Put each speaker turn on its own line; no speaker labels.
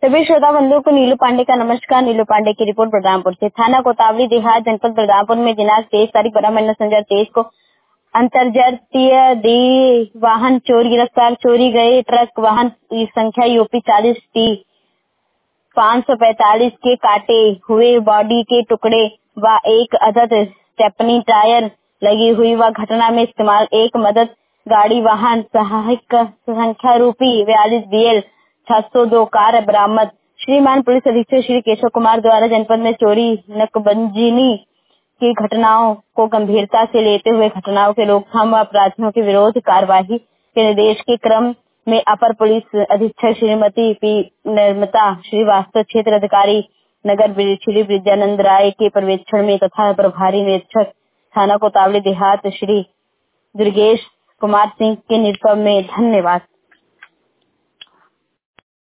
सभी श्रोता बंधुओं को नीलू पांडे का नमस्कार। नीलू पांडे की रिपोर्ट बलरामपुर से। थाना कोतावली देहात जनपद बलरामपुर में दिनांक 23 तारीख 12 महीना 2023 को अंतर्जातीय दी वाहन चोर गिरफ्तार। चोरी गए ट्रक वाहन की संख्या यूपी 40T 545 के काटे हुए बॉडी के टुकड़े व एक अदद स्टेपनी टायर लगी हुई व घटना में इस्तेमाल एक मदद गाड़ी वाहन सहायक संख्या रूपी 42 BL 602 कार बरामद। श्रीमान पुलिस अधीक्षक श्री केशव कुमार द्वारा जनपद में चोरी नकबंदीनी की घटनाओं को गंभीरता से लेते हुए घटनाओं के रोकथाम व अपराधियों के विरोध कार्यवाही के निर्देश के क्रम में अपर पुलिस अधीक्षक श्रीमती पी निर्मता श्रीवास्तव, क्षेत्र अधिकारी नगर श्री ब्रिजानंद राय के पर्यवेक्षण में तथा प्रभारी निरीक्षक थाना कोतावली देहात श्री दुर्गेश कुमार सिंह के नेतृत्व में। धन्यवाद।